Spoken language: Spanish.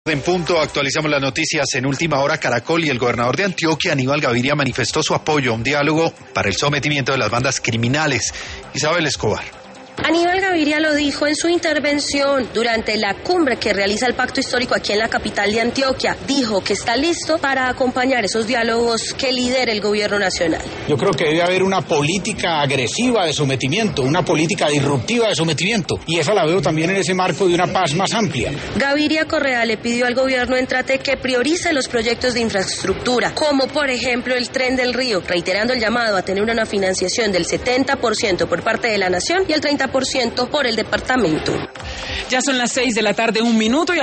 En punto, actualizamos las noticias en última hora. Caracol y el gobernador de Antioquia, Aníbal Gaviria, manifestó su apoyo a un diálogo para el sometimiento de las bandas criminales. Isabel Escobar. Aníbal Gaviria lo dijo en su intervención durante la cumbre que realiza el Pacto Histórico aquí en la capital de Antioquia. Dijo que está listo para acompañar esos diálogos que lidera el gobierno nacional. Yo creo que debe haber una política agresiva de sometimiento, una política disruptiva de sometimiento, y esa la veo también en ese marco de una paz más amplia. Gaviria Correa le pidió al gobierno entrante que priorice los proyectos de infraestructura, como por ejemplo el Tren del Río, reiterando el llamado a tener una financiación del 70% por parte de la nación y el 30% por el departamento. Ya son las 6 de la tarde, 1 minuto.